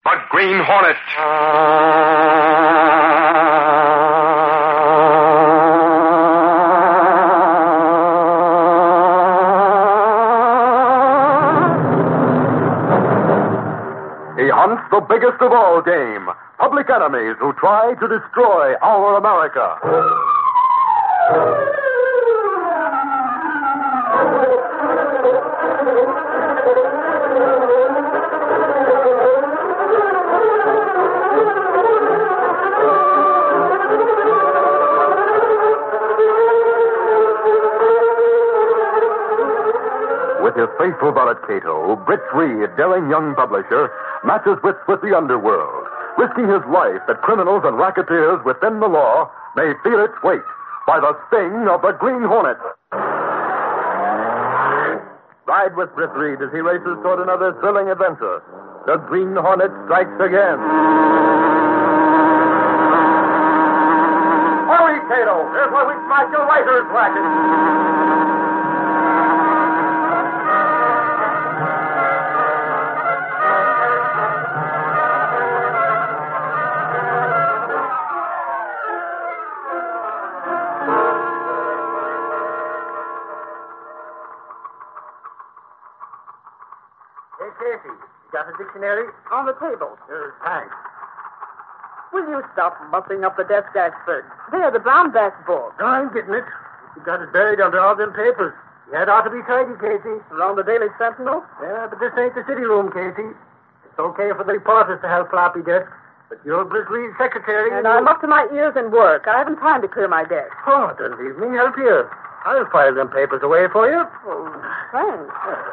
The Green Hornet. He hunts the biggest of all game, public enemies who try to destroy our America. With his faithful valet Cato, Britt Reed, daring young publisher, matches wits with the underworld, risking his life that criminals and racketeers within the law may feel its weight by the sting of the Green Hornet. Ride with Britt Reed as he races toward another thrilling adventure. The Green Hornet strikes again. Hurry, Cato! Here's where we smash your writer's racket. Hey, Casey, you got a dictionary? On the table. Thanks. Will you stop muffling up the desk, Ashford? There, the brown-back book. No, I'm getting it. You got it buried under all them papers. You had ought to be tidy, Casey. Around the Daily Sentinel? Yeah, but this ain't the city room, Casey. It's okay for the reporters to have floppy desks, but you're Britt Reed's secretary. And I'm up to my ears in work. I haven't time to clear my desk. Oh, then leave me help you. I'll file them papers away for you. Oh, thanks.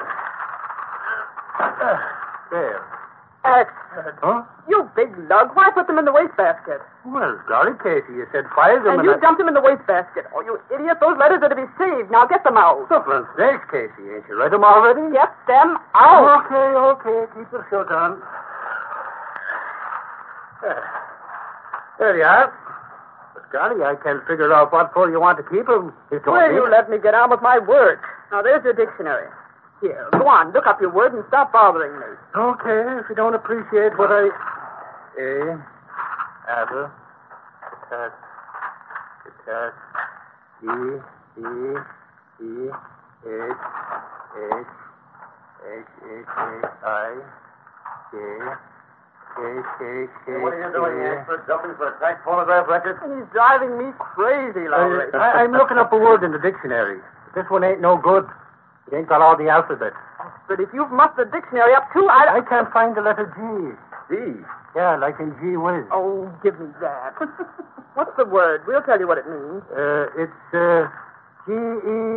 There. Ashford. Huh? You big lug. Why put them in the wastebasket? Well, golly, Casey, you said file them. And you dumped them in the wastebasket. Oh, you idiot. Those letters are to be saved. Now get them out. For sakes, Casey, ain't you read them already? Get them out. Okay. Keep the shut on. There you are. But, golly, I can't figure out what for you want to keep them. Will you let me get on with my work? Now, there's your dictionary. Here, go on. Look up your word and stop bothering me. Okay, if you don't appreciate what I... Apple. Attack. E. H. I. K. What are you doing, Ashford? Jumping for a crack phonograph record? He's driving me crazy, Lowry. I'm looking up a word in the dictionary. This one ain't no good. It ain't got all the alphabet. But if you've mussed the dictionary up too, I can't find the letter G. G? Yeah, like in Gee Whiz. Oh, give me that. What's the word? We'll tell you what it means. It's Genius.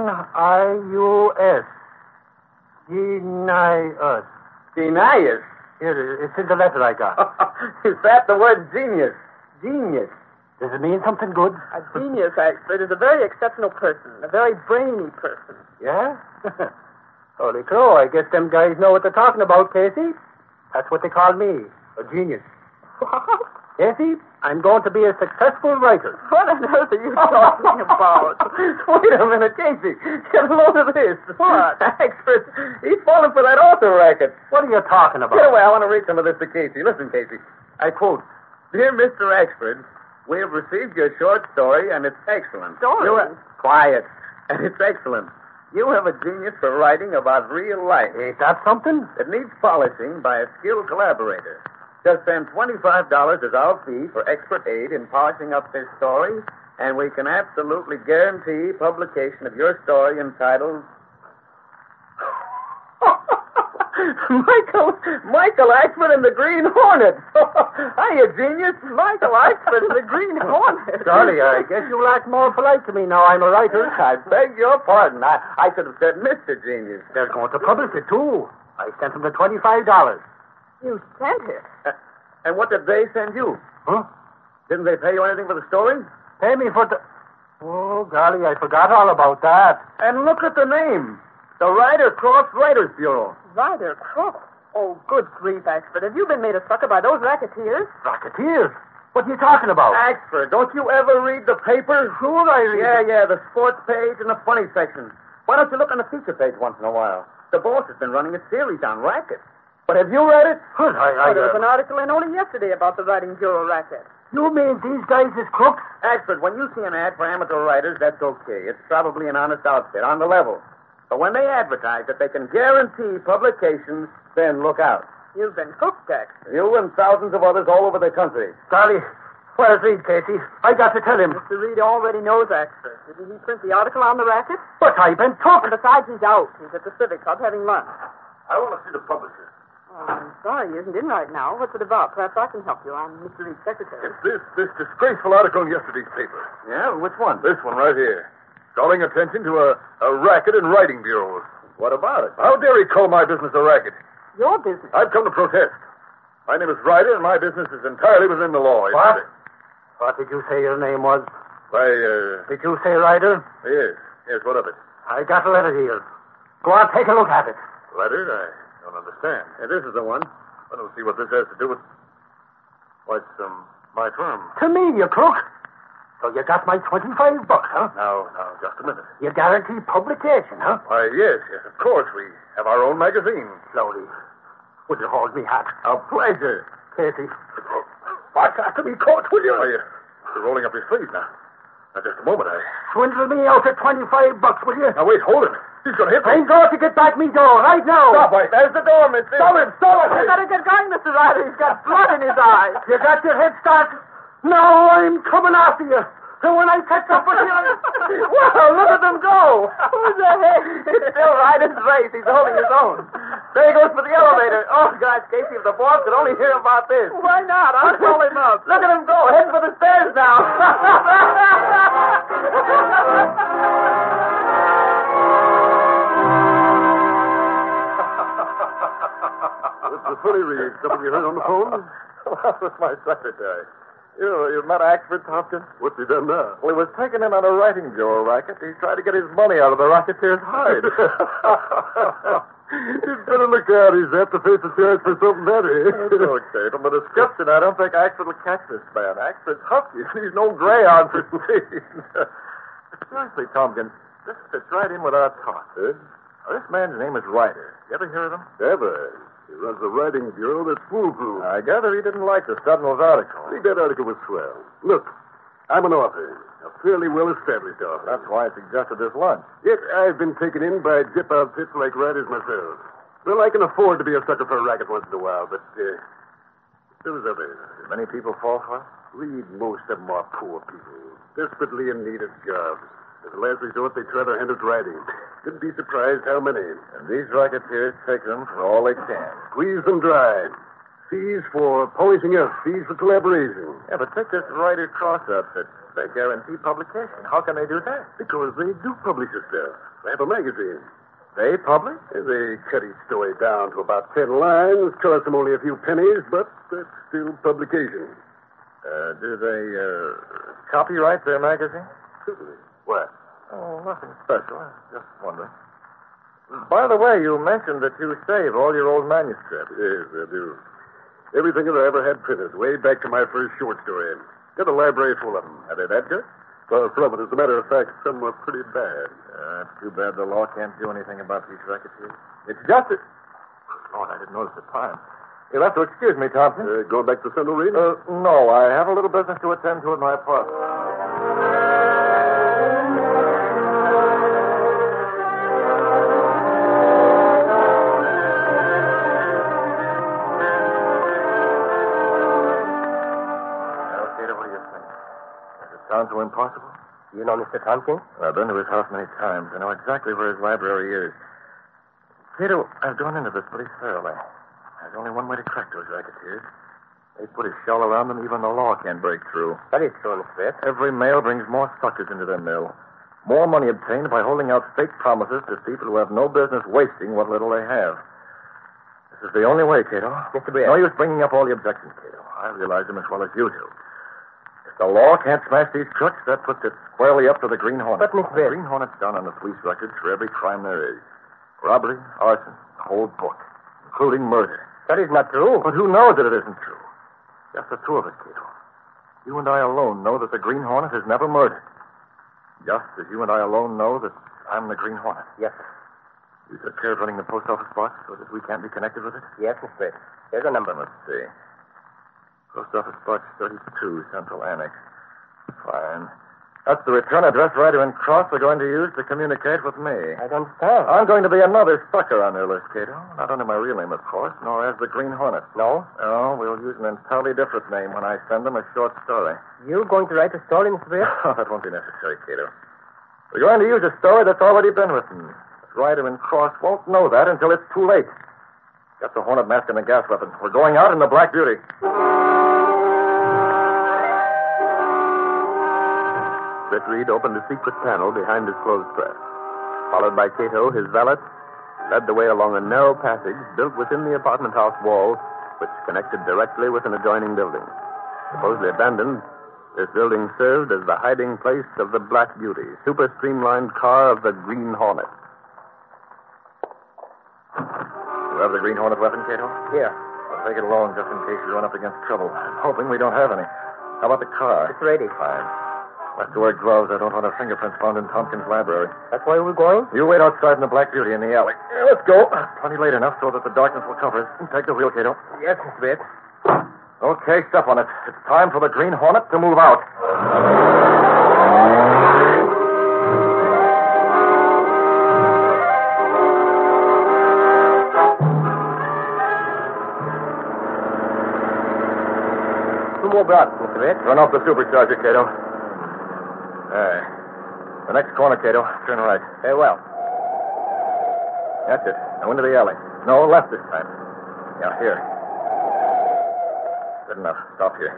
Genius. Genius? Here, it's in the letter I got. Is that the word genius? Genius. Does it mean something good? A genius, Ashford, is a very exceptional person, a very brainy person. Yeah? Holy crow, I guess them guys know what they're talking about, Casey. That's what they call me, a genius. Casey, I'm going to be a successful writer. What on earth are you talking about? Wait a minute, Casey. Get a load of this. What? Ashford, he's falling for that author racket. What are you talking about? Get away, I want to read some of this to Casey. Listen, Casey. I quote, "Dear Mr. Ashford, we have received your short story, and it's excellent." Story? Quiet. And it's excellent. You have a genius for writing about real life. Ain't that something? It needs polishing by a skilled collaborator. Just send $25 as our fee for expert aid in polishing up this story, and we can absolutely guarantee publication of your story entitled... Michael Ashford and the Green Hornet. Hiya, genius. Michael Ashford and the Green Hornet. Sorry, I guess you'll act more polite to me now I'm a writer. I beg your pardon. I should have said Mr. Genius. They're going to publish it, too. I sent them the $25. You sent it? And what did they send you? Huh? Didn't they pay you anything for the story? Pay me for the... Oh, golly, I forgot all about that. And look at the name. The Ryder Cross Writers Bureau. Ryder Cross? Oh, good grief, Ashford. Have you been made a sucker by those racketeers? Racketeers? What are you talking about? Ashford, don't you ever read the paper? Sure I read Yeah, the sports page and the funny section. Why don't you look on the feature page once in a while? The boss has been running a series on rackets. But have you read it? There was an article in only yesterday about the writing bureau racket. You mean these guys is crooks? Ashford, when you see an ad for amateur writers, that's okay. It's probably an honest outfit, on the level. But when they advertise that they can guarantee publications, then look out. You've been hooked, Axford. You and thousands of others all over the country. Charlie, where's Reed, Casey? I got to tell him. Mr. Reed already knows Axford. Didn't he print the article on the racket? But I've been took. And besides, he's out. He's at the Civic Club having lunch. I want to see the publisher. Oh, I'm sorry he isn't in right now. What's it about? Perhaps I can help you. I'm Mr. Reed's secretary. It's this disgraceful article in yesterday's paper. Yeah? Which one? This one right here. Calling attention to a racket in writing bureaus. What about it? How dare he call my business a racket? Your business? I've come to protest. My name is Ryder, and my business is entirely within the law. What? What did you say your name was? Did you say Ryder? Yes, what of it? I got a letter here. Go on, take a look at it. Letter? I don't understand. Yeah, this is the one. I don't see what this has to do with... Why, it's, my firm. To me, you crook. So you got my $25, huh? Now, just a minute. You guarantee publication, huh? Why, yes, of course. We have our own magazine. Slowly. Would you hold me hat? A pleasure. Casey. What's that to be caught, will you? You're rolling up your sleeve now. Now, just a moment, Swindle me out at $25, will you? Now, wait, hold him. He's going to hit me. I'm going to get back me door right now. Stop it. There's the door, mister. Stop it. You better get going, Mr. Ryder. He's got blood in his eyes. You got your head start? Now I'm coming after you. So when I catch up with you... Well, look at them go. Who's ahead? It's still Ryder's race. He's holding his own. There he goes for the elevator. Oh, gosh, Casey, if the boss could only hear about this. Why not? I'll call him up. Look at him go, heading for the stairs now. Mr. Fully Reed, something you heard on the phone? Well, with my secretary. You met Axford Tompkins? What's he done now? Well, he was taking in on a writing bureau racket. He tried to get his money out of the racketeer's hide. He'd better look out. He's apt to face a charge for something better. It's okay. From the description, I don't think Axford will catch this man. Axford's husky. He's no greyhound for speed. Seriously, Tompkins, this fits right in with our talk. Now, this man's name is Ryder. You ever hear of him? Never. He runs a writing bureau that's foolproof. I gather he didn't like the Sentinel's article. I think that article was swell. Look, I'm an author. A fairly well-established author. That's why I suggested this lunch. Yet I've been taken in by dip outfits like writers myself. Well, I can afford to be a sucker for a racket once in a while, but there was others. Did many people fall for it? Read, most of them are poor people, desperately in need of jobs. As a last resort, they try their hand at writing. You'd be surprised how many. And these racketeers take them for all they can. Squeeze them dry. Fees for polishing up, fees for collaboration. Yeah, but take this Ryder Cross outfit. They guarantee publication. How can they do that? Because they do publish the stuff. They have a magazine. They publish? They cut each story down to about 10 lines, cost them only a few pennies, but that's still publication. Do they copyright their magazine? Certainly. What? Oh, nothing special. I was just wondering. By the way, you mentioned that you save all your old manuscripts. Yes, I do. Everything that I ever had printed, way back to my first short story. Got a library full of them. Are they that good? Far from it. As a matter of fact, some were pretty bad. It's too bad the law can't do anything about these racketeers. It's just that... Oh, I didn't notice the time. You'll have to excuse me, Thompson. Going back to Central Reed? No, I have a little business to attend to at my apartment. Sound so impossible? You know Mr. Tompkins? I've been to his house many times. I know exactly where his library is. Cato, I've gone into this place thoroughly. There's only one way to crack those racketeers. They put a shell around them, even the law can't break through. That is true, Mr. Smith. Every mail brings more suckers into their mill. More money obtained by holding out fake promises to people who have no business wasting what little they have. This is the only way, Cato. Mr. Brier. No use bringing up all the objections, Cato. I realize them as well as you do. The law can't smash these crooks. That puts it squarely up to the Green Hornet. But, Miss The Bill... Green Hornet's down on the police records for every crime there is. Robbery, arson, the whole book, including murder. That is not true. But who knows that it isn't true? Just the two of us, Cato. You and I alone know that the Green Hornet has never murdered. Just as you and I alone know that I'm the Green Hornet. Yes, sir. You took care of running the post office box so that we can't be connected with it? Yes, Mr. Britt. Here's a number. Let's see. Post office box 32, Central Annex. Fine. That's the return address Ryder and Cross are going to use to communicate with me. I don't understand. I'm going to be another sucker on their list, Cato. Not under my real name, of course, nor as the Green Hornet. No? No, we'll use an entirely different name when I send them a short story. You going to write a story, Mr. Britt? Oh, that won't be necessary, Cato. We're going to use a story that's already been written. Ryder and Cross won't know that until it's too late. Got the Hornet mask and the gas weapon. We're going out in the Black Beauty. Britt Reed opened a secret panel behind his clothes press. Followed by Cato, his valet, led the way along a narrow passage built within the apartment house wall, which connected directly with an adjoining building. Supposedly abandoned, this building served as the hiding place of the Black Beauty, super streamlined car of the Green Hornet. You have the Green Hornet weapon, Cato? Here. I'll take it along just in case you run up against trouble. I'm hoping we don't have any. How about the car? It's ready. Fine. We'll have to wear gloves. I don't want our fingerprints found in Tompkins' library. That's why we're going? You wait outside in the Black Beauty in the alley. Let's go. Plenty late enough so that the darkness will cover us. Take the wheel, Cato. Yes, Mr. Britt. Okay, step on it. It's time for the Green Hornet to move out. Two more blocks, Mr. Britt. Turn off the supercharger, Cato. There. The next corner, Cato. Turn right. Very well. That's it. Now into the alley. No, left this time. Yeah, here. Good enough. Stop here.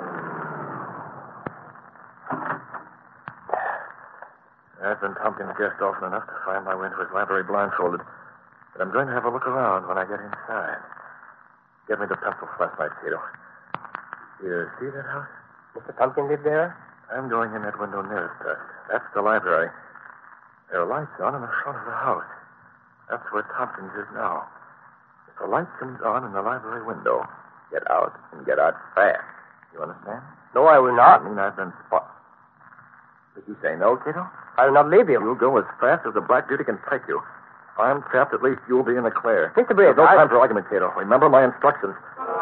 I've been Tompkins' guest often enough to find my way into his library blindfolded. But I'm going to have a look around when I get inside. Get me the pencil flashlight, Cato. You see that house? Mr. Tompkins live there? I'm going in that window nearest us. That's the library. There are lights on in the front of the house. That's where Tompkins is now. If the light comes on in the library window, get out and get out fast. You understand? No, I will not. I mean, I've been spot. Did you say no, Cato? I will not leave you. You'll go as fast as the Black Beauty can take you. If I'm trapped, at least you'll be in the clear. Mr. Britt, There's no time for argument, Cato. Remember my instructions.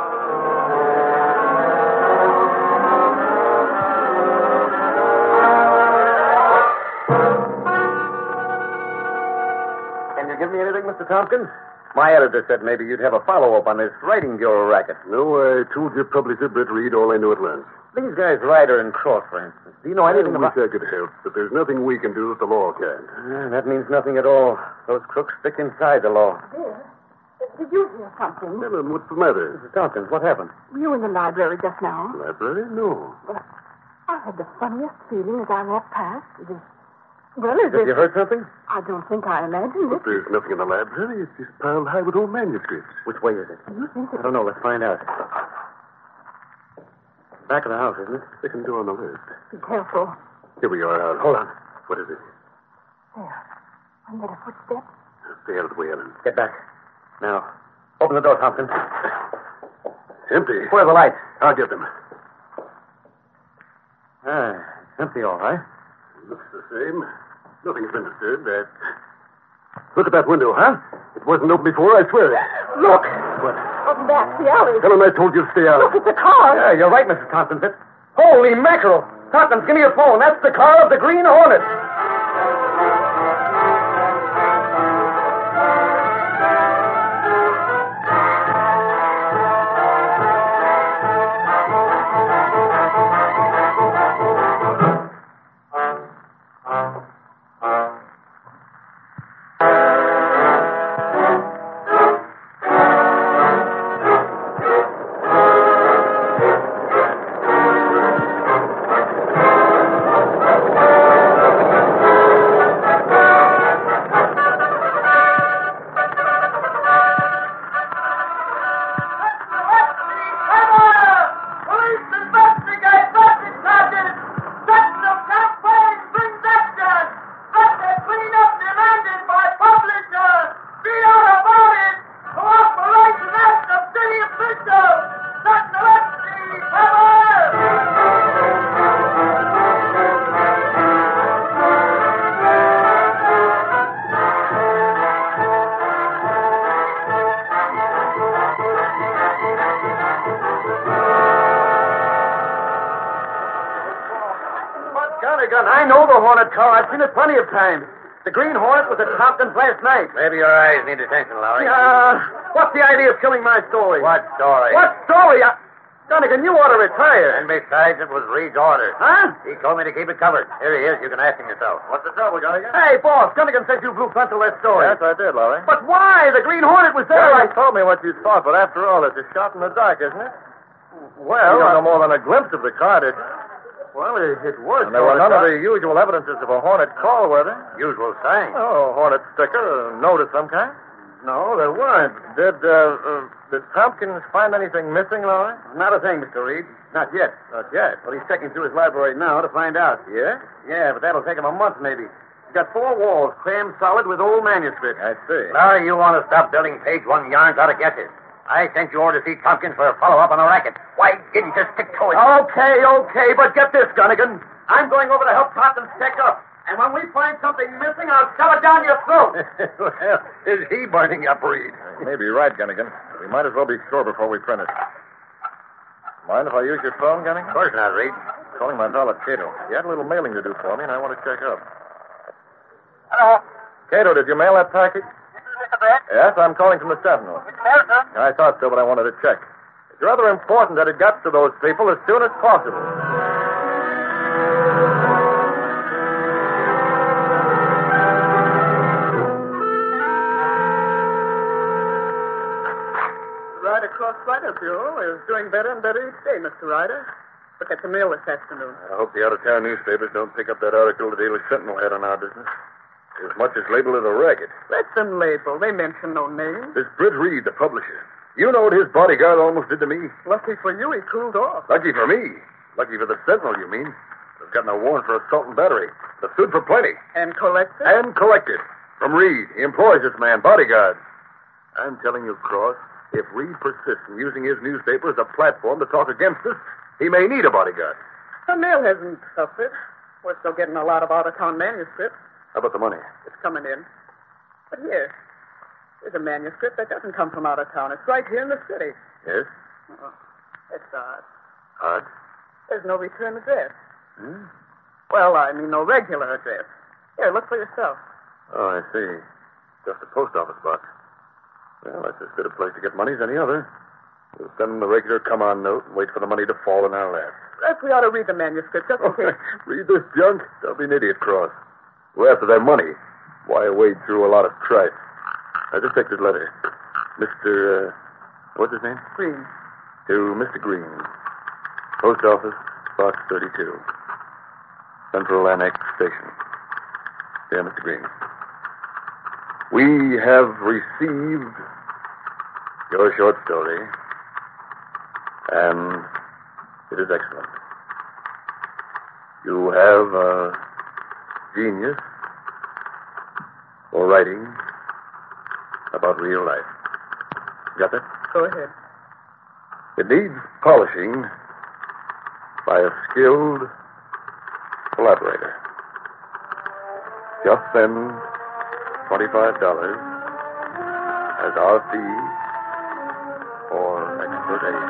Give me anything, Mr. Tompkins? My editor said maybe you'd have a follow-up on this writing bureau racket. No, I told your publisher, Britt Reed, all I knew at once. These guys, Ryder and Cross, for instance. Do you know anything I about... wish I could help, but there's nothing we can do that the law can't. that means nothing at all. Those crooks stick inside the law. Dear, did you hear something? Ellen, what's the matter? Mr. Tompkins, what happened? Were you in the library just now? Library? No. Well, I had the funniest feeling as I walked past. Well, as Have if... you heard something? I don't think I imagined But it. there's nothing in the library. It's just piled high with old manuscripts. Which way is it? Do you think I it... don't know. Let's find out. Back of the house, isn't it? Second door on the left. Be careful. Here we are. Hold on. What is it? There. I heard a footstep. Stay out of the way, Ellen. Get back. Now, open the door, Tompkins. Empty. Where are the lights? I'll get them. It's empty, all right. Looks the same. Nothing's been disturbed. Look at that window, huh? It wasn't open before, I swear. Look! What? Up back, the alley. Ellen, I told you to stay out. Look at the car. Yeah, you're right, Mrs. Tompkins. Holy mackerel! Tompkins, give me your phone. That's the car of the Green Hornet. Gunnigan. I know the Hornet car. I've seen it plenty of times. The Green Hornet was at Tompkins last night. Maybe your eyes need attention, Lowry. What's the idea of killing my story? What story? What story? Gunnigan, you ought to retire. And besides, it was Reed's order. Huh? He told me to keep it covered. Here he is. You can ask him yourself. What's the trouble, Gunnigan? Hey, boss, Gunnigan says you blew pencil that story. Yes, I did, Lowry. But why? The Green Hornet was there. You told me what you thought, but after all, it's a shot in the dark, isn't it? Well, you don't know more than a glimpse of the car, did you? Well, it was. And there were none of the usual evidences of a Hornet call, were there? Usual sign. Oh, a Hornet sticker, a note of some kind? No, there weren't. Did Tompkins find anything missing, Lowry? Not a thing, Mr. Reed. Not yet. Not yet. Well, he's checking through his library now to find out. Yeah? Yeah, but that'll take him a month, maybe. He's got 4 walls crammed solid with old manuscripts. I see. Lowry, you want to stop building page 1 yarns out of guesses. I sent you over to see Tompkins for a follow-up on a racket. Why didn't you stick to it? Okay, but get this, Gunnigan. I'm going over to help Tompkins check up. And when we find something missing, I'll shove it down your throat. Well, is he burning up, Reed? You may be right, Gunnigan. We might as well be sure before we print it. Mind if I use your phone, Gunnigan? Of course not, Reed. Calling my pal Cato. He had a little mailing to do for me, and I want to check up. Hello. Cato, did you mail that package? This is Mr. Brett. Yes, I'm calling from the Sentinel. It's mail, sir. I thought so, but I wanted to check. It's rather important that it gets to those people as soon as possible. Ryder Cross-Writer Bureau is doing better and better each day, Mr. Ryder. Look at the mail this afternoon. I hope the out-of-town newspapers don't pick up that article the Daily Sentinel had on our business. As much as label it a racket. Let them label. They mention no names. This Britt Reed, the publisher. You know what his bodyguard almost did to me? Lucky for you, he cooled off. Lucky for me. Lucky for the Sentinel, you mean? They've gotten a warrant for assault and battery. They've sued for plenty. And collected? And collected. From Reed. He employs this man, bodyguard. I'm telling you, Cross, if Reed persists in using his newspaper as a platform to talk against us, he may need a bodyguard. The mail hasn't suffered. We're still getting a lot of out-of-town manuscripts. How about the money? It's coming in. But here, there's a manuscript that doesn't come from out of town. It's right here in the city. Yes? Oh, it's odd. Odd? There's no return address. Hmm? Well, I mean, no regular address. Here, look for yourself. Oh, I see. Just a post office box. Well, that's as good a place to get money as any other. We'll send them the regular come-on note and wait for the money to fall in our laps. Perhaps we ought to read the manuscript just in case. Read this junk? Don't be an idiot, Cross. We're after their money. Why wade through a lot of tripe? I just take this letter. Mr. What's his name? Green. To Mr. Green. Post office, box 32. Central Annex Station. Dear Mr. Green. We have received your short story, and it is excellent. You have a genius for writing about real life. Got that? Go ahead. It needs polishing by a skilled collaborator. Just send $25 as our fee for expert aid.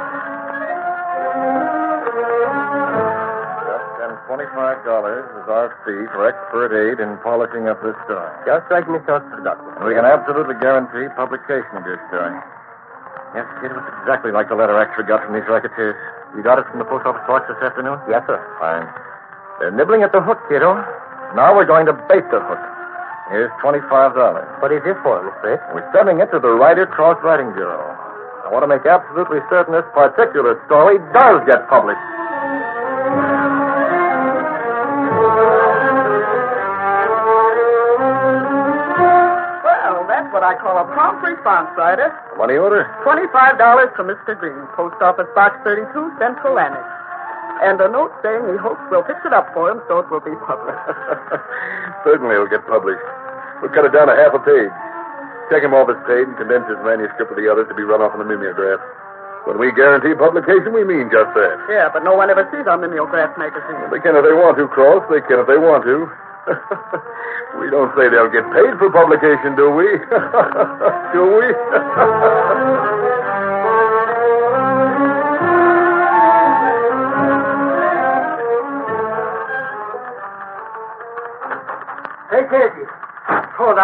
Just send $25 as our fee for expert aid in polishing up this story. Just like Miss Doctor. And we can absolutely guarantee publication of your story. Yes, kid, it's exactly like the letter X we got from these racketeers. You got it from the post office box this afternoon? Yes, sir. Fine. They're nibbling at the hook, kiddo. Now we're going to bait the hook. Here's $25. What is this for, Miss Brett? We're sending it to the Ryder Cross Writing Bureau. I want to make absolutely certain this particular story does get published. Well, that's what I call a prompt response, Ryder. Money order? $25 for Mr. Green, Post Office Box 32, Central Annex. And a note saying he hopes we'll fix it up for him so it will be published. Certainly it'll get published. We'll cut it down to half a page. Take him off his page and condense his manuscript with the others to be run off in the mimeograph. When we guarantee publication, we mean just that. Yeah, but no one ever sees our mimeograph magazine. They can if they want to, Cross. They can if they want to. We don't say they'll get paid for publication, do we? Do we?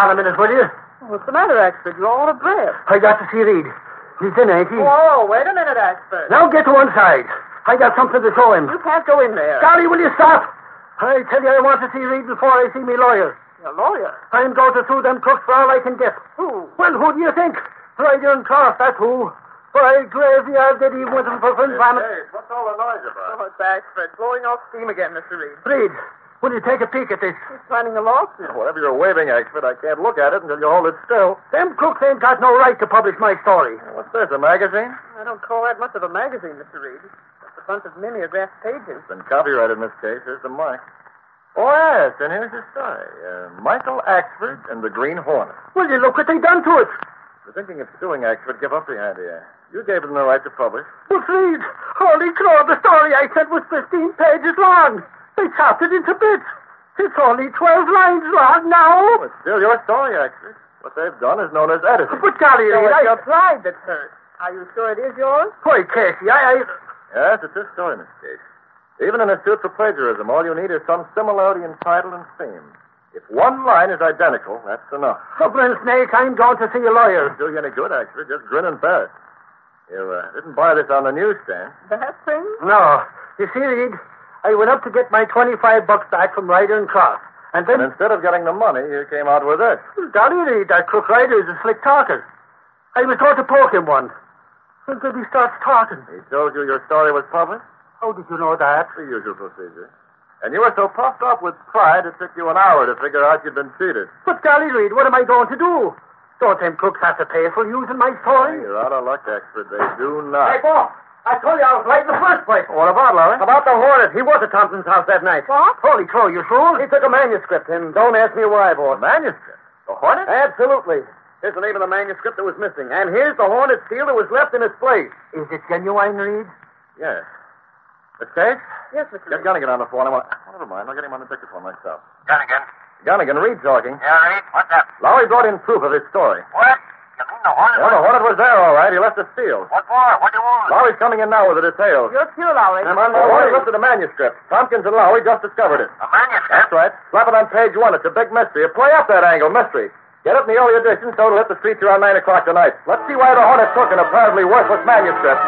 on a minute, will you? What's the matter, Axford? You're all out of breath. I got to see Reed. He's in, ain't he? Whoa, wait a minute, Axford. Now get to one side. I got something to show him. You can't go in there. Golly, will you stop? I tell you, I want to see Reed before I see me lawyer. Your lawyer? I'm going to sue them crooks for all I can get. Who? Well, who do you think? Ryder and Cross, that's who. By graveyard did even with them for friends. Hey, what's all the noise about? Oh, it's Axford. Blowing off steam again, Mr. Reed. Reed, will you take a peek at this? He's planning a lawsuit. Whatever you're waving, Axford, I can't look at it until you hold it still. Them crooks ain't got no right to publish my story. What's this, a magazine? I don't call that much of a magazine, Mr. Reed. Just a bunch of mimeographed pages. It's been copyrighted in this case. Here's the mark. Oh, yes, and here's the story. Michael Axford and the Green Hornet. Will you look what they done to it? If you're thinking of suing Axford, give up the idea. You gave them the right to publish. But Reed, holy crow, the story I sent was 15 pages long. They chopped it into bits. It's only 12 lines long now. Oh, it's still your story, Axford. What they've done is known as editing. But golly, So Reed, it's your pride that's hurt. Are you sure it is yours? Why, Casey, Yes, it's his story, Miss Case. Even in a suit for plagiarism, all you need is some similarity in title and theme. If one line is identical, that's enough. Dublin Snake, I'm going to see a lawyer. Doesn't do you any good, Axford. Just grin and bear it. You didn't buy this on the newsstand. That thing? No. You see, Reed, I went up to get my $25 back from Ryder and Cross. And then... And instead of getting the money, you came out with this. Golly, Reed, that crook Ryder is a slick talker. I was going to poke him once. Until he starts talking. He told you your story was published? How did you know that? The usual procedure. And you were so puffed up with pride, it took you an hour to figure out you'd been cheated. But golly, Reed, what am I going to do? Don't them crooks have to pay for using my story? You're out of luck, Axford. They do not. Hey, boss, I told you I was right in the first place. What about, Larry? About the Hornet. He was at Thompson's house that night. What? Holy crow, you sure? He took a manuscript, and don't ask me why, boss. A manuscript? The Hornet? Absolutely. Here's the name of the manuscript that was missing. And here's the Hornet seal that was left in its place. Is it genuine, Reed? Yes. Miss Case? Yes, Mr. Get Reed. Gunnigan on the phone. Never mind. I'll get him on the dictaphone myself. Gunnigan. Gunnigan, Reed talking. Yeah, Reed, what's up? Lowry brought in proof of his story. What? You mean the Hornet? Yeah, the Hornet was there, all right. He left a seal. What for? What do you want? Lowry's coming in now with the details. You're cute, Lowry. I'm on my way. Lifted a manuscript. Tompkins and Lowry just discovered it. A manuscript? That's right. Slap it on page 1. It's a big mystery. Play up that angle, mystery. Get it in the early edition so it'll hit the streets around 9 o'clock tonight. Let's see why the Hornet took an apparently worthless manuscript.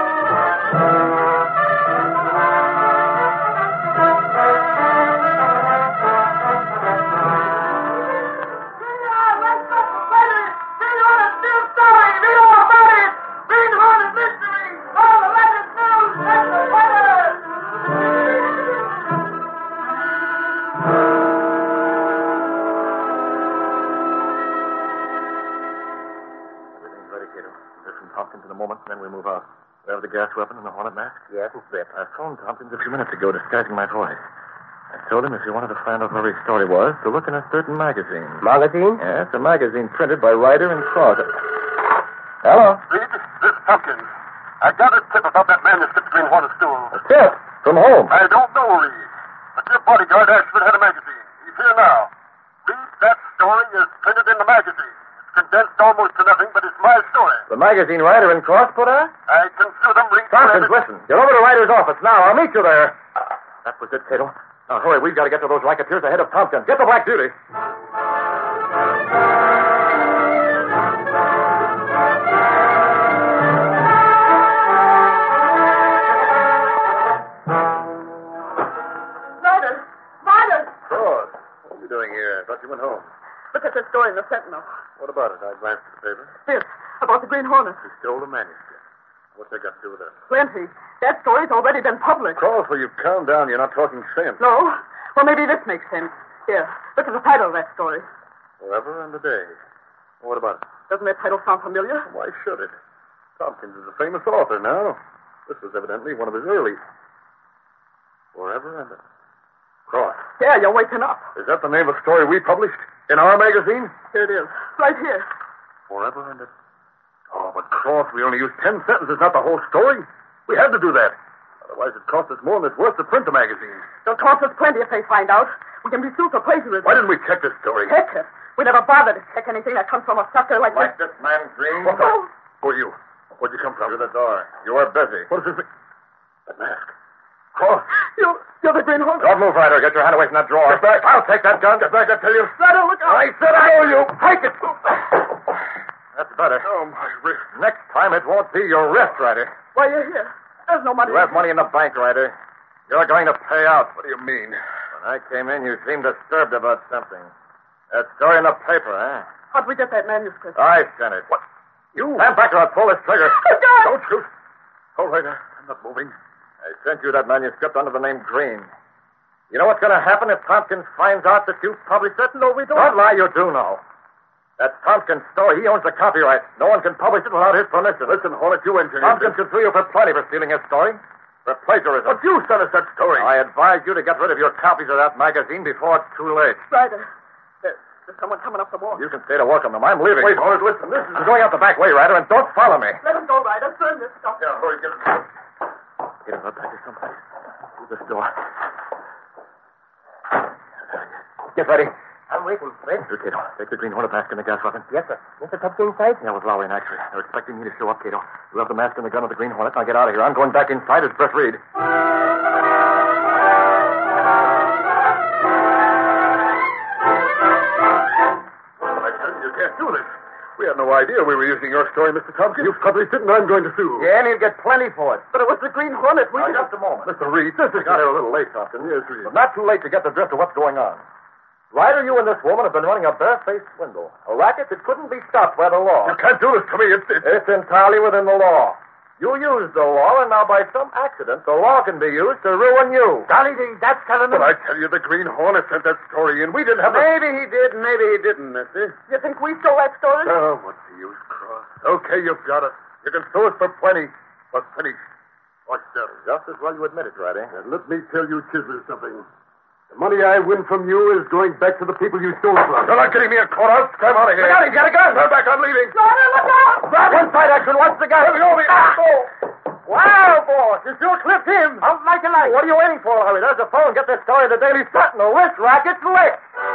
Tompkins in a moment, then we move out. We have the gas weapon and the Hornet mask? Yes, it's there. I phoned Tompkins a few minutes ago disguising my voice. I told him if he wanted to find out where his story was, to look in a certain magazine. Magazine? Yes, a magazine printed by Ryder and Cross. Hello? Reed, this is Tompkins. I got a tip about that manuscript Green Hornet stole. A tip? From whom? I don't know, Reed. But your bodyguard Ashford had a magazine. He's here now. Reed, that story is printed in the magazine. It's condensed almost to nothing, but it's my story. The magazine Ryder and Cross put out? I can sue them, Reed. Tompkins, listen. Get over to Ryder's office now. I'll meet you there. That was it, Cato. Now, hurry. We've got to get to those racketeers ahead of Tompkins. Get the Black Beauty. Ryder! Cross. What are you doing here? I thought you went home. Look at the story in the Sentinel. What about it? I glanced at the paper. This, about the Green Hornet. He stole the manuscript. What's that got to do with it? Plenty. That story's already been published. Cross, will you calm down? You're not talking sense. No? Well, maybe this makes sense. Here, look at the title of that story. Forever and a Day. What about it? Doesn't that title sound familiar? Why should it? Tompkins is a famous author now. This was evidently one of his early. Forever and a... Cross. Yeah, you're waking up. Is that the name of the story we published in our magazine? Here it is. Right here. Forever and a... Oh, but Cross, we only used 10 sentences, not the whole story. We had to do that. Otherwise, it cost us more than it's worth to print the magazine. It'll cost us plenty if they find out. We can be sued for plagiarism. Why didn't we check this story? Check it? We never bother to check anything that comes from a sucker like this. this man, Green? Oh. Who are you? Where'd you come from? Through the door. You were busy. What does this mean? That mask. Cross. You You're the Green Hornet. Don't move, Ryder. Get your hand away from that drawer. Get back. I'll take that gun. Get back, I tell you. Ryder, look out. I said I owe you. Take it. That's better. Oh, my wrist. Next time it won't be your wrist, Ryder. Why, you're here. There's no money. You have money in the bank, Ryder. You're going to pay out. What do you mean? When I came in, you seemed disturbed about something. That story in the paper, huh? How'd we get that manuscript? I sent it. What? You? Stand back or I'll pull this trigger. Oh, God! Don't shoot. All right, I'm not moving. I sent you that manuscript under the name Green. You know what's going to happen if Tompkins finds out that you published it? No, we don't. Don't lie, you do know. That's Tompkins' story. He owns the copyright. No one can publish it without his permission. Listen, Hornet, you engineered Tompkins this. can sue you for plenty for stealing his story. For plagiarism. But you sent us that story. I advise you to get rid of your copies of that magazine before it's too late. Ryder, there's someone coming up the wall. You can stay to welcome them. I'm leaving. Wait, Hornet, listen. This is... I'm going out the back way, Ryder, and don't follow me. Let him go, Ryder. Burn this stuff. Yeah, hurry, get it. Get him back to someplace. Through this door. Get ready. I'm waiting, Fred. Here, Cato. Take the Green Hornet mask and the gas weapon. Yes, sir. Mr. Tompkins inside? Yeah, with Lowry and Axford. They're expecting me to show up, Cato. You have the mask and the gun of the Green Hornet. Now get out of here. I'm going back inside as Brett Reed. I tell you, you can't do this. We had no idea we were using your story, Mr. Tompkins. You've published it, and I'm going to sue. Yeah, and he'll get plenty for it. But it was the Green Hornet. We Now, didn't... just a moment. Mr. Reed, this is... We got here a little late, Tompkins. Yes, Reed. But not too late to get the drift of what's going on. Ryder, you and this woman have been running a barefaced swindle. A racket that couldn't be stopped by the law. You can't do this to me. It's entirely within the law. You used the law, and now by some accident, the law can be used to ruin you. Golly, that's telling But I tell you, the Green Hornet sent that story in. We didn't have... Maybe he did, maybe he didn't, mister. You think we stole that story? Oh, what's the use, Cross? Okay, you've got it. You can sue us for plenty. But finish. What's that? Just as well you admit it, Ryder. And let me tell you, Chisler, something. The money I win from you is going back to the people you stole it from. You're not getting me a courthouse. I'm out of here. Look out, he's got a gun. Turn back, I'm leaving. Ryder, look out! Grab one side action. Watch the gun. Let me go, me. Go. Wow, boss. You sure clipped him. Out like a light. What are you waiting for, Hurry? There's the phone. Get this story of the Daily Sentinel. This racket's lit.